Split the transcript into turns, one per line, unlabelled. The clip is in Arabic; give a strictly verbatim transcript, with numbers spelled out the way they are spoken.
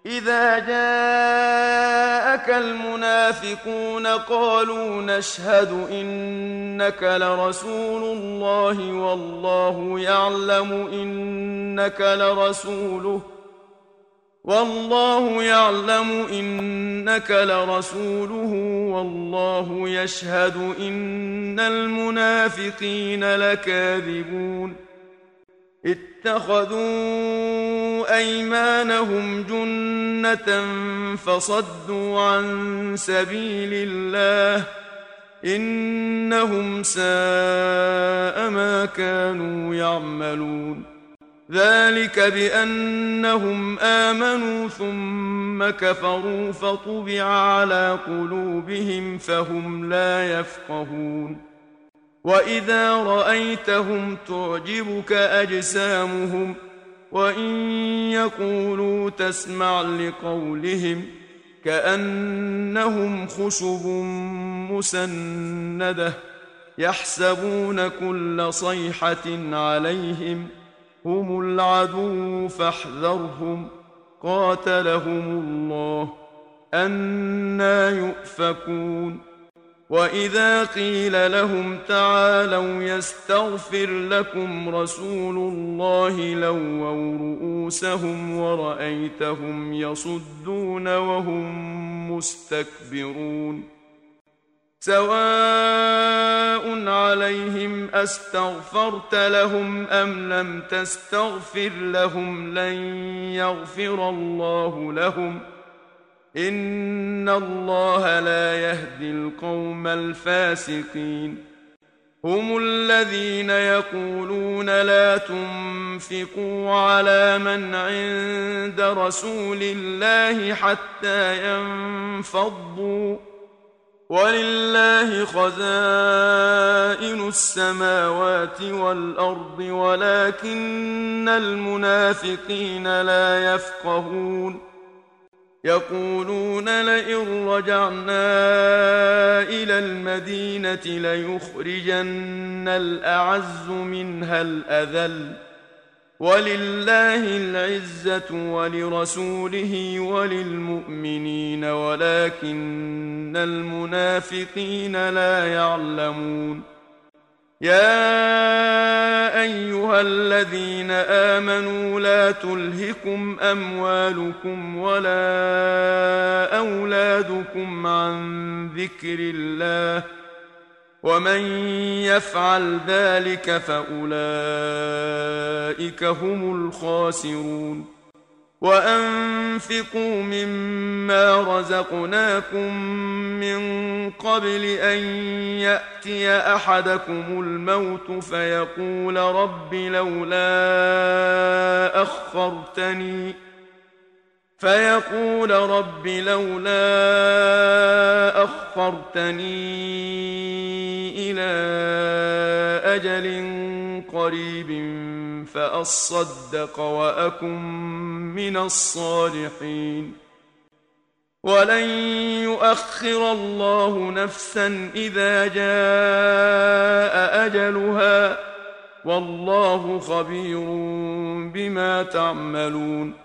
إذا جاءك المنافقون قالوا نشهد إنك لرسول الله والله يعلم إنك لرسوله والله يعلم إنك لرسوله والله يشهد إن المنافقين لكاذبون اتخذوا أيمانهم جنة فصدوا عن سبيل الله إنهم ساء ما كانوا يعملون ذلك بأنهم آمنوا ثم كفروا فطبع على قلوبهم فهم لا يفقهون وإذا رأيتهم تعجبك أجسامهم وإن يقولوا تسمع لقولهم كأنهم خشب مسندة يحسبون كل صيحة عليهم هم العدو فاحذرهم قاتلهم الله أنى يؤفكون وإذا قيل لهم تعالوا يستغفر لكم رسول الله لووا رؤوسهم ورأيتهم يصدون وهم مستكبرون سواء عليهم أستغفرت لهم أم لم تستغفر لهم لن يغفر الله لهم إن الله لا يهدي القوم الفاسقين هم الذين يقولون لا تنفقوا على من عند رسول الله حتى ينفضوا ولله خزائن السماوات والأرض ولكن المنافقين لا يفقهون يقولون لئن رجعنا إلى المدينة ليخرجن الأعز منها الأذل ولله العزة ولرسوله وللمؤمنين ولكن المنافقين لا يعلمون يا أيها الذين آمنوا لا تلهكم أموالكم ولا أولادكم عن ذكر الله ومن يفعل ذلك فأولئك هم الخاسرون وأنفقوا مما رزقناكم من قبل أن يأتي أحدكم الموت فيقول رب لولا أخرتني فيقول رب لولا أخرتني إلى أجل قريب فأصدق وأكن من الصالحين ولن يؤخر الله نفسا إذا جاء أجلها والله خبير بما تعملون